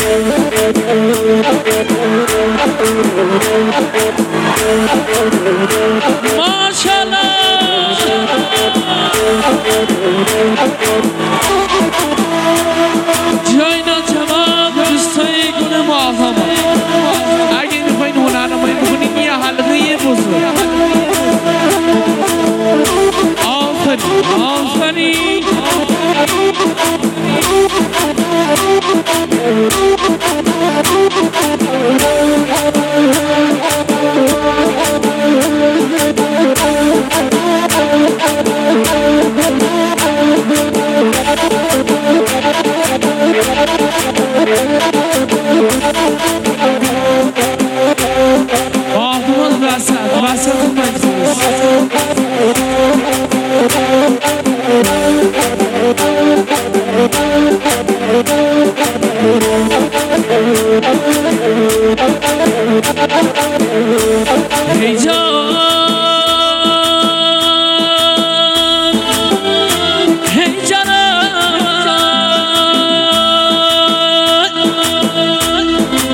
جای ناتمام دوستای گل معظم اگه میخواین هنرنمایی بکنین یه حلقه بزرگ آفرین وسط مجلس هی جان هی جانان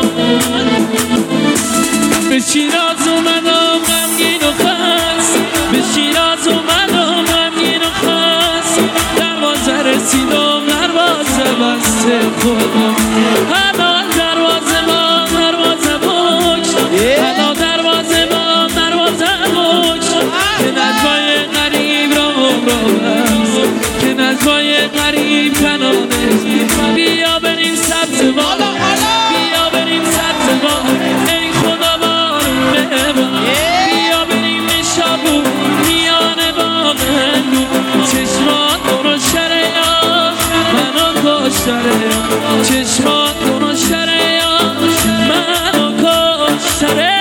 به شیراز اومدم غمگین و خست به شیراز اومدم غمگین و خست دروازه رسیدم دروازه بسته خودم حالا دروازه بکش حالا دروازه بکش که نجوای غریب را بست که نجوای غریب کنانه بیا بریم سبزوان بیا بریم سبزوان ای خدا بارون ببار بیا بریم شابون میانه باغلو چشمات برو شریان منو کشتره چشمات برو شریان منو کشتره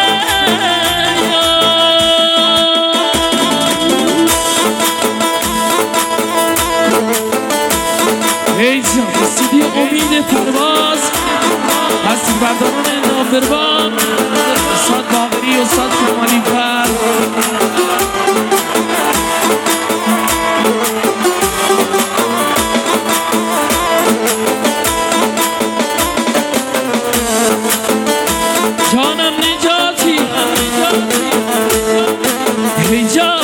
ای جان رسیدی امید پرواز هستی برداران نافربان استاد باقری استاد کمالی پر جانم نجاتی ای جان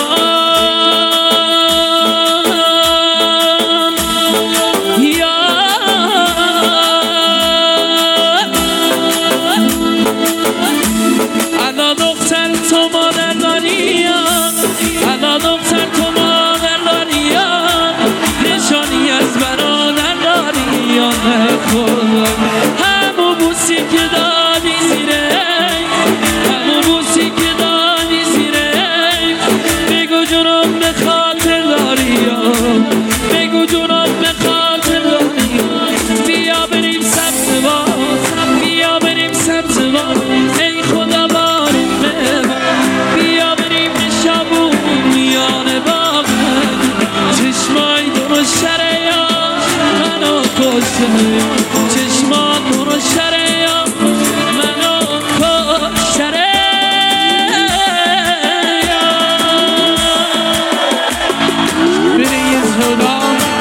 همو بوسی که دادی زیره همو بوسی که دادی زیره بگو جونم به خاطر داری بگو جونم به خاطر داری بیا بریم سبزوان بیا بریم سبزوان ای خدا بارون ببار بیا بریم شابون میانه باغن چشمای درو شریان منو کشته چشمان برو شریان منو کشتره بریز خدا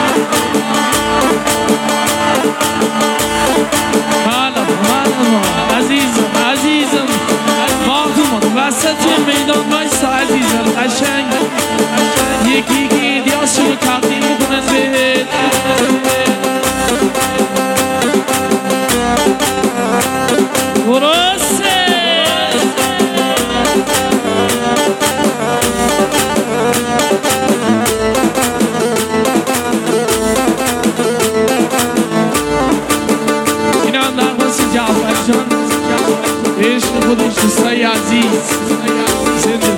عزیزم ماهدومان وسط میدان بایستا عزیزم قشنگ یکی ایدیاشو تقدیم میکنن بهت درسته این هم نقص جعفر جان عشق خودش دوستای عزیز زنده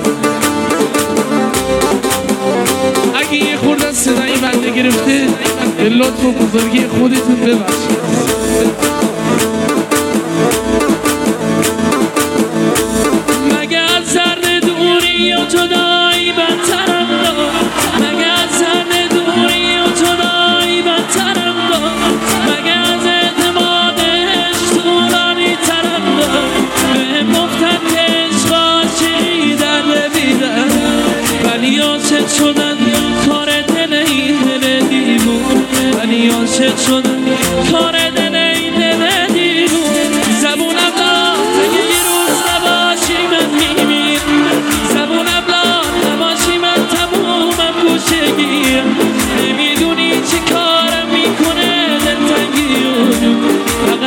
اگه یه خورده صدایی بنده گرفته به لطف و بزرگی خودتون ببخشید مگه از زرد دوری یا جدایی بدترم داد مگه از زرد دوری یا جدایی بدترم داد مگه از اعتمادش طولانی ترم داد بهم گفتن که عشق عاشقی درد بیدن ولی عاشق شدن کار دل این دل دیوون ولی عاشق شدن کار دل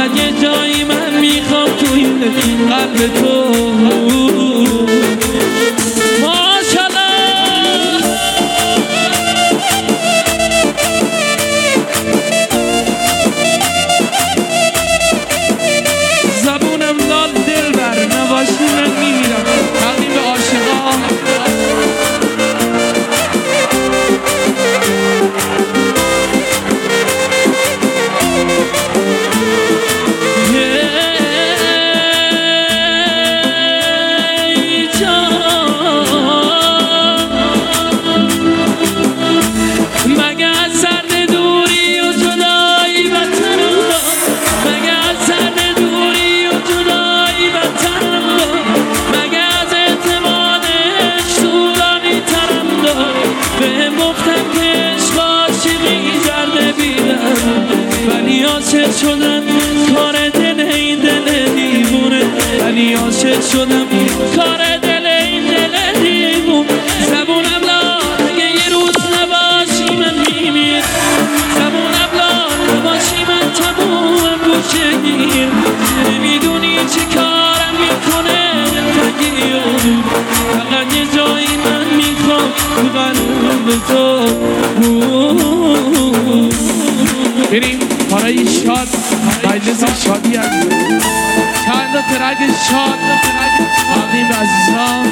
فقط یه جایی من میخوام توی قلب تو. زبونم لال دل بر نباشی من میمیرم. تقدیم به عاشقان. ولی عاشق شدم کار دل این دل دیوونه. ولی عاشق شدم کار دل این دل دیوونه. زبونم لال اگه یه روز نباشی من میمیرم. زبونم لال نباشی من تمومم گوشه گیر. نمیدونی چه کارم میکنه دلتنگی و دور. فقط یه جایی من میخوام تو قلب تو. بریم برای شاد مجلس شادی هست. چند تا ترک شاد تقدیم به عزیزان.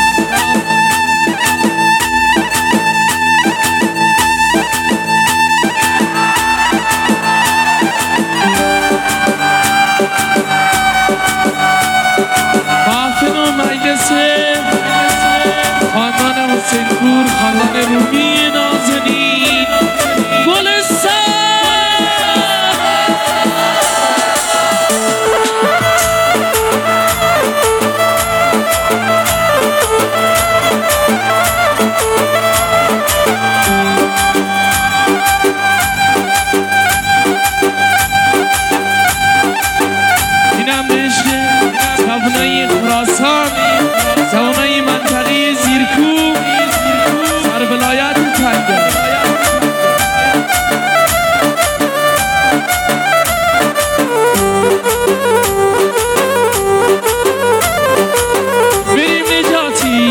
محفل و مجلس خاندان حسین پور، خاندان رومی نازنین گلستان. زبونای خراسان، زبونای منطقه زیرکوب، سرولایت تنگه. بریم نجاتی.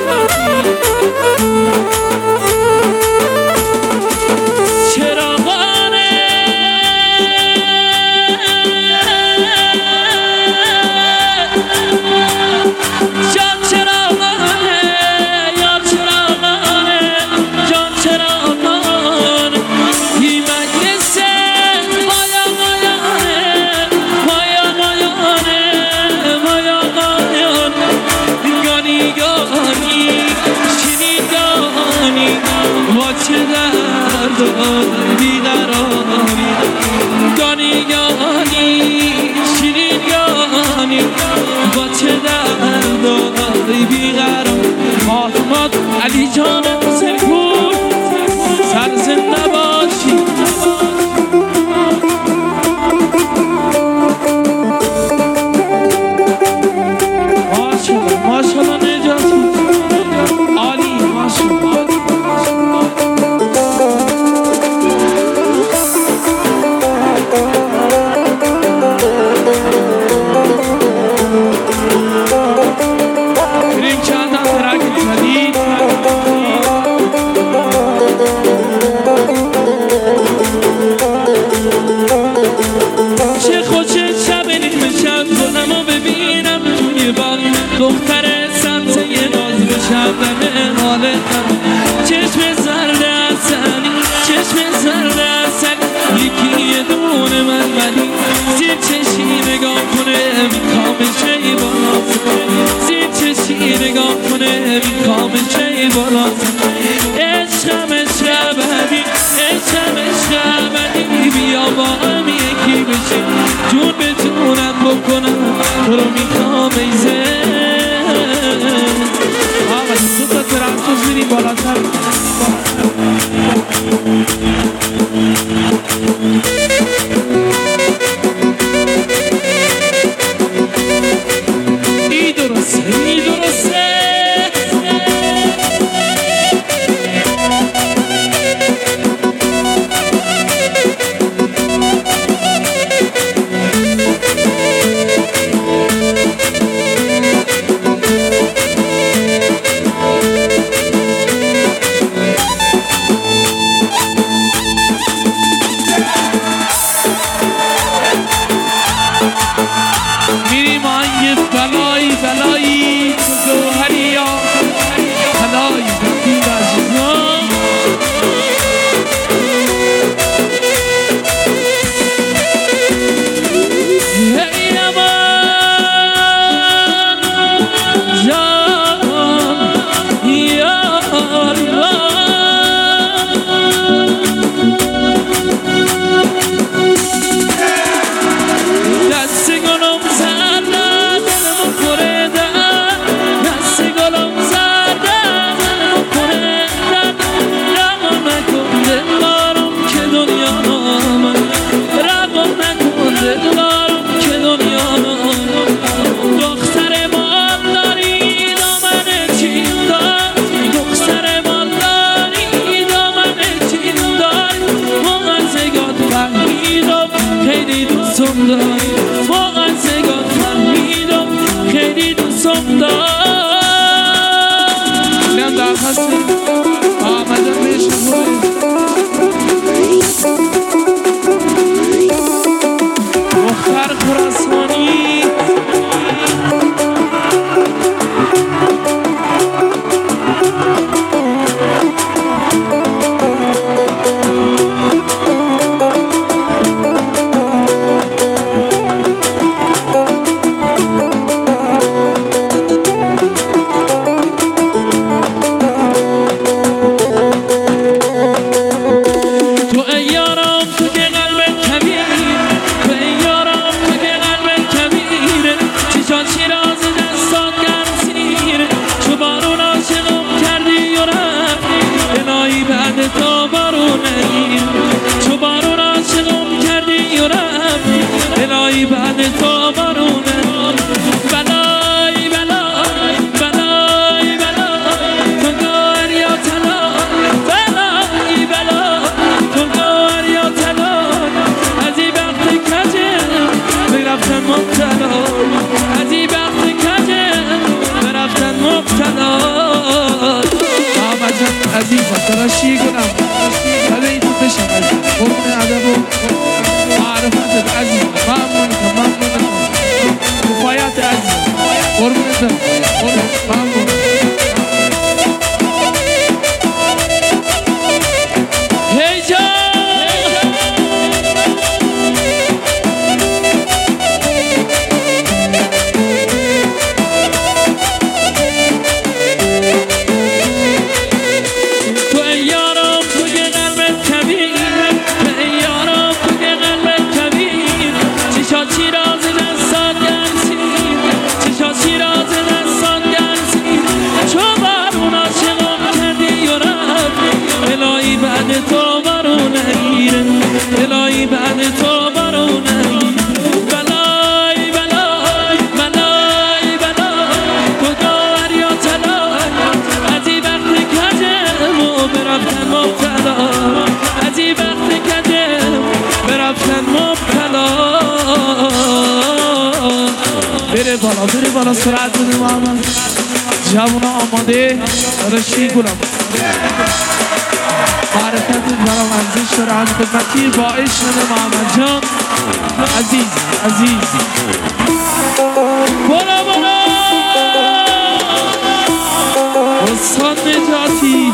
بیقراری گانی گانی شیرین گانی با چه دردای بیقرار. فاطمات علی جان حسین پور سر زنده باشی. ماشاءالله ماشاءالله نجاتی عالی ماشاءالله. دختر سبزه ناز بشم دم حالتم. چشم زرد اصلی چشم زرد اصلی یکی یه دونه من ولی زیر چشی نگاه کنه میخوام چه بالا. زیر چشی نگاه کنه میخوام چه بالا. عشقم عشق ابدی عشقم عشق ابدی بیا با هم یکی بشیم جون به جونت بکنم تو رو میخوام ایزه. تو تا ترانسوز میریم بالاتر. ای درسته ای درسته. دوستم داری واقعا سگان فهمیدم خیلی دوستم داری نم درخواست آمدم بشم مختار خراسانی عزیزم تلاشی کنم حالا این تو بشم عزیزم قربون ادب و معرفتت عزیزم ممنونم کفایت عزیزم قربونتم ممنون الهی بعد تو برو نگیر بلای بلای بلای بلای تو دار یا طلا از این وقت کجم و برفتن مبتلا از این وقت کجم برفتن مبتلا بره بالا سرعت بده محمد جوونا آماده داداشی گلم معرفت برام ارزش داره از خدمتی با عشق محمد جان عزیز بالا استاد نجاتی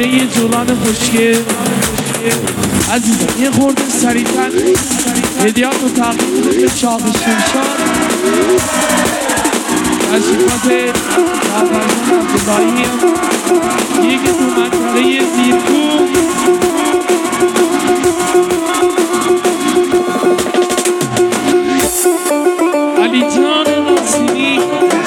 همه جولان خوشگل عزیزم یه خورده سریعتر هدیات رو تقدیم کنیم به چاق شمشاد تشریفات فرزند عبداللهی یکی تو منطقه زیرکوه علی جان ناصری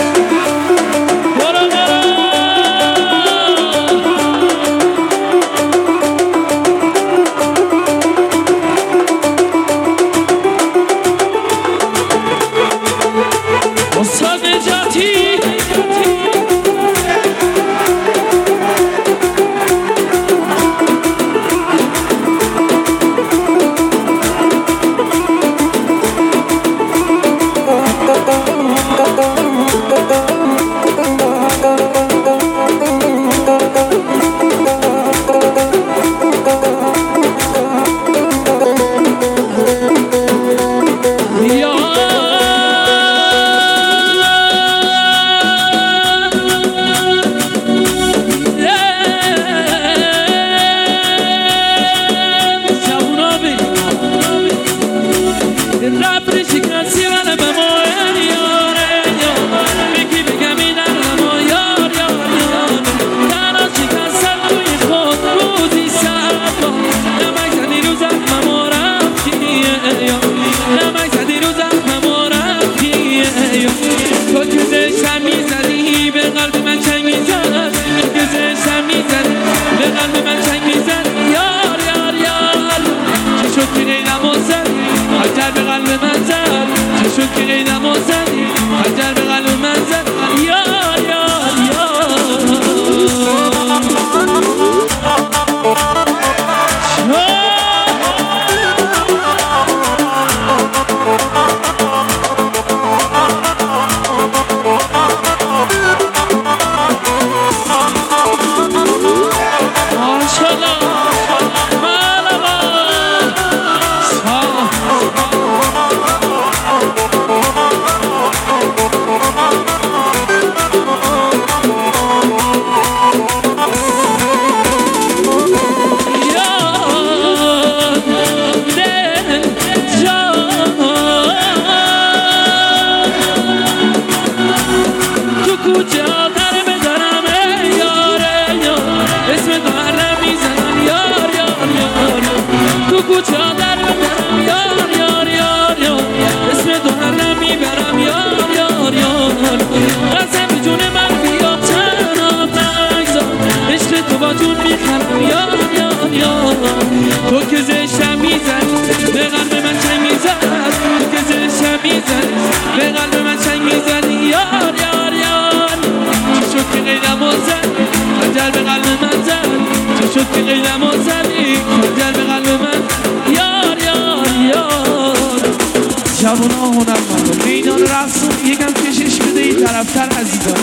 جوان ها هنرمند میدان رقص رو یکم کشش بده این طرفتر عزیزان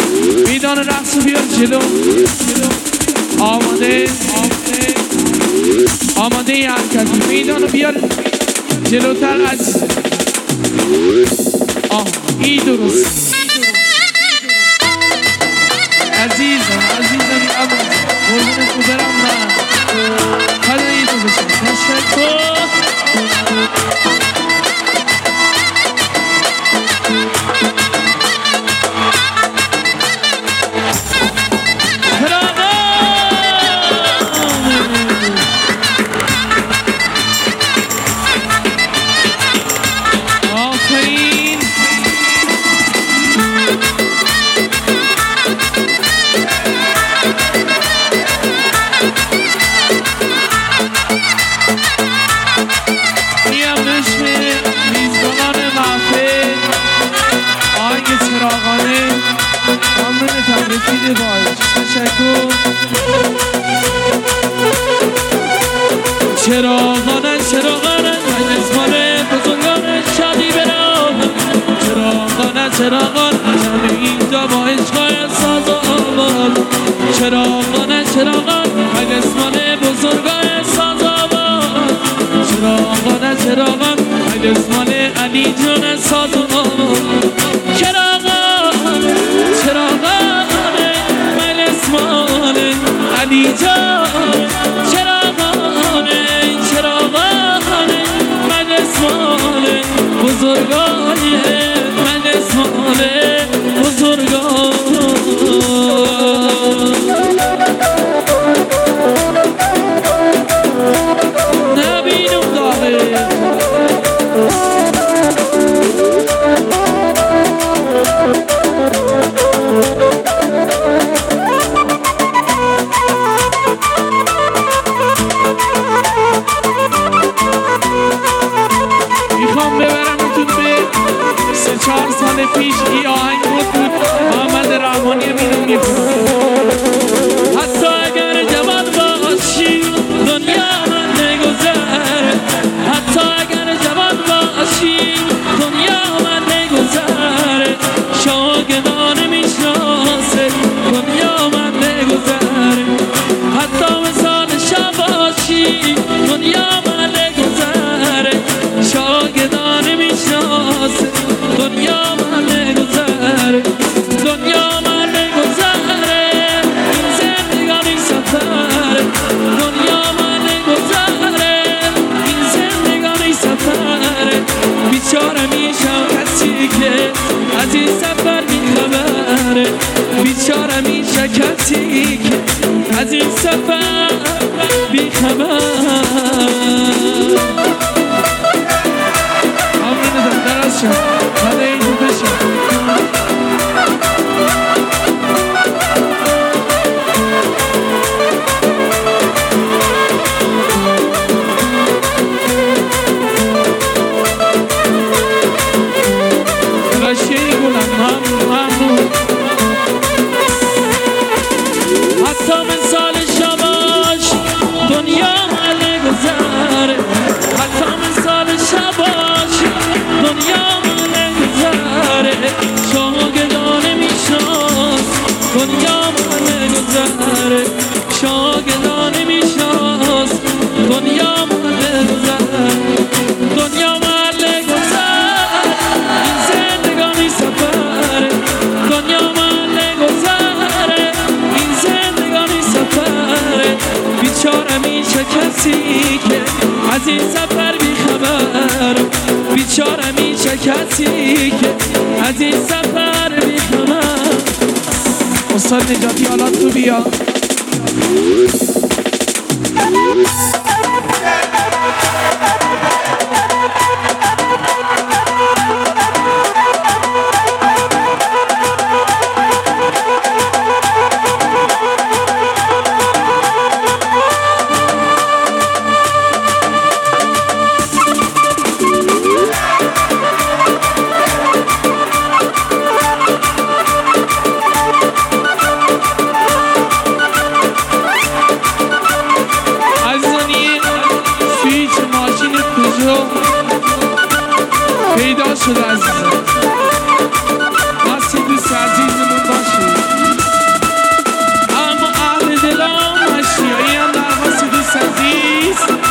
میدان رقص رو بیار جلو آماده ای حرکتی میدان رو بیار جلوتر عزیزان این درست عزیزان قربون خودرم نه خدایی تو بشن تشکر چراغانه اسمانه بزرگانه شادی برام چراغان همه اینجا با عشقای ساز و آواز چراغان اسمانه بزرگای ساز و آواز چراغان اسمانه علی جان ساز و آواز چراغان اسمانه علی جان چراغانه چراغانه من اسمال بزرگانه من اسمال بزرگانه نبینم داغه میخوام ببرمتون به 3-4 سال پیش ای آهنگ بود محمد رحمانی مینونی حتی اگر جوان باشی دنیا من نگذره حتی اگر جوان باشی دنیا من نگذره شاگردان میشناسه دنیا من نگذره حتی مثال شب باشی دنیا من نگذره شاگردان میشناسه دنیا من نگذره دنیا من نگذره این زندگانی سفره دنیا من نگذره این زندگانی سفره بیچاره میشم کسی که از این سفر بیخبره بیچاره میشه کسی که از این سفر بیخبر حتی مثال شباش دنیا من نگذره حتی مثال شباش دنیا من نگذره شاگردان میشناس دنیا من نگذره شاگردان میشناس دنیا من نگذره دنیا من نگذره این زندگانی سفره دنیا من نگذره این زندگانی سفره بیچاره میشه کسی که از این سفر بیخبر بیچاره میشه کسی که از این سفر بیخبر استاد نجاتی حالا تو بیا پیدا شده عزیزم بسی دوست عزیزمون باشی اما اهل دلام مشیایی هم در بسی دوست عزیز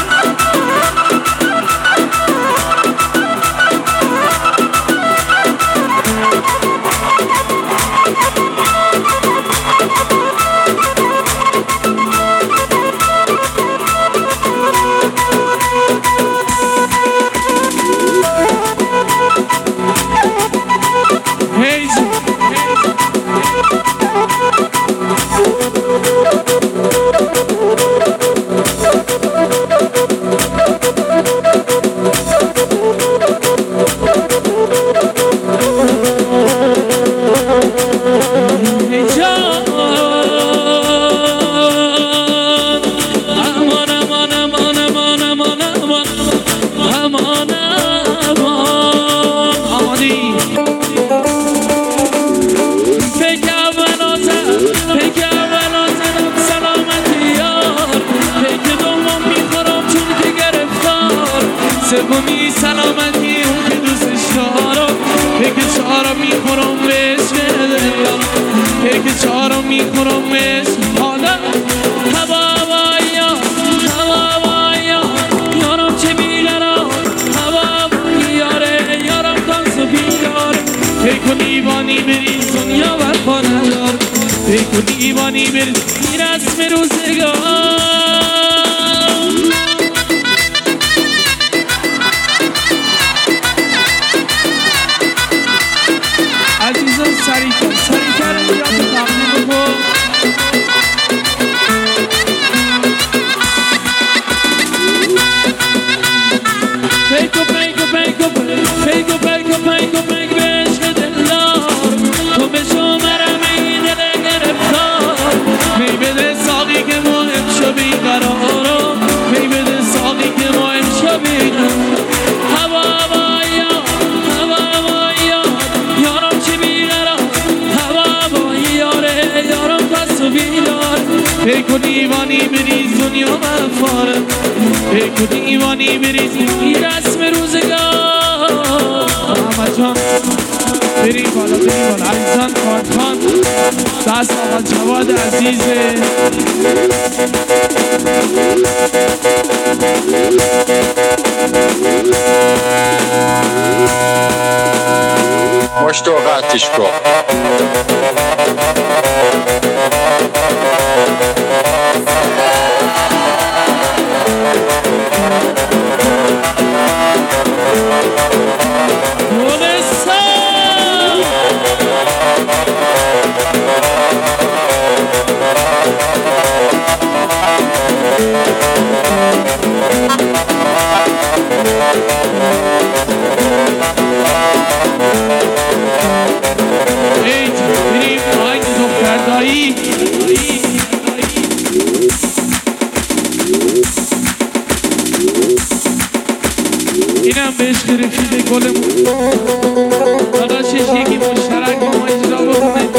سومی سلامتی اون که دوستش دارم پیک چهارم میخورم به اسم دلیا پیک چهارم میخورم به اسم حالا هواوایا هواوایا یارم چه بیگرام هواوایا یاره یارم دانس و بیداره پیک و دیوانی بریز دنیا برپا ندار پیک و دیوانی بریز رسم روزگار عزیزان سریعتر ادیات رو تقدیم بکن. پیکو به عشق دلدار تو به شمرم این دل گرفتار می بده ساقی که ما امشب بیقرارم می بده ساقی که ما امشب بیقرارم هوا یارم چی بیقرار هوا یارم پس و بیدار پیکو دیوانی بریز دنیا مفاره پیکو دیوانی بریز این رسم روزگار محمد جان بریم بالا عزیزان کارخان دست آقا جواد عزیزه مشت و قطعش کن بریم آهنگ دختردایی اینم به عشق رفیق گلمون داداشش یکی مشترک با ما اجرا بکنه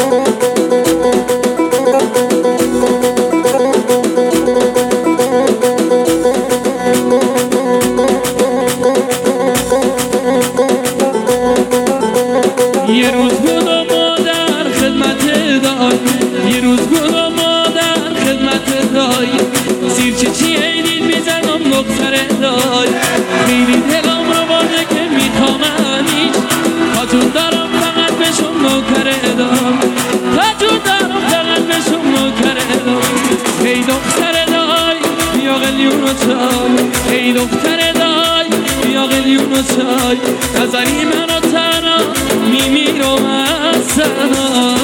یه روز بود و مادر خدمت دای یه روز بود و مادر خدمت دای سیرچه چی عیدید میزنم دختر دای خیلی دلم رو برده که میخوامنیش پاتون دارم فقط بشم نوکر دام پاتون دارم فقط بشم نوکر دام ای دختر دای بیا قلیون و چای ای دختر دای بیا قلیون و چای نظری منو تنها میمیرم از سنا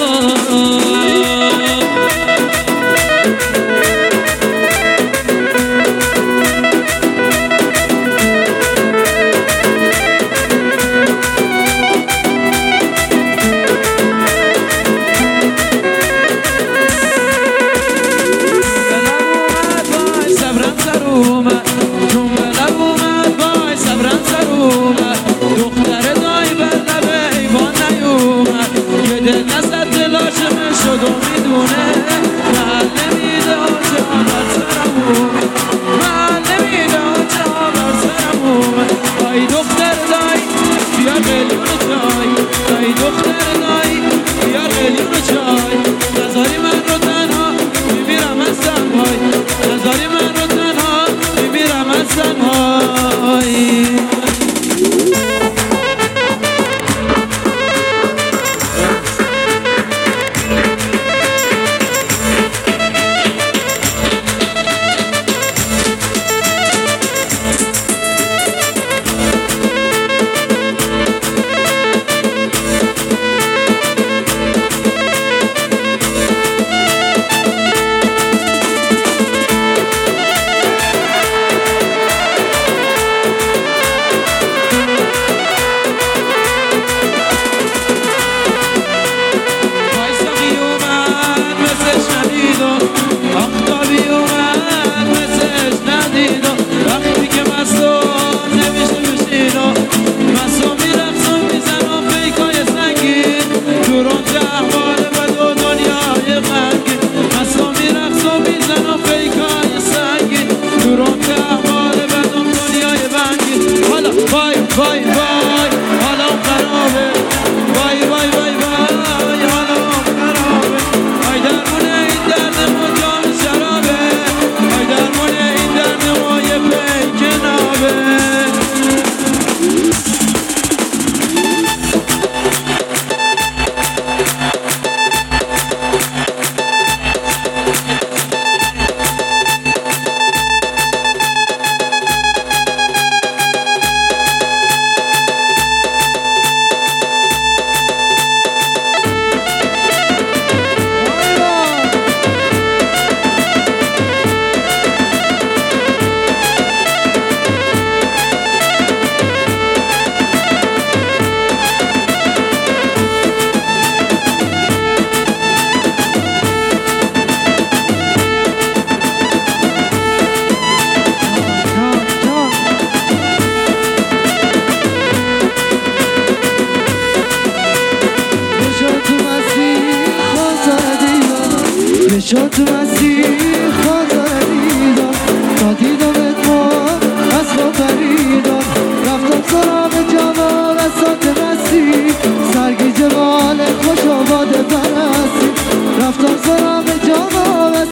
تو مسیر خدا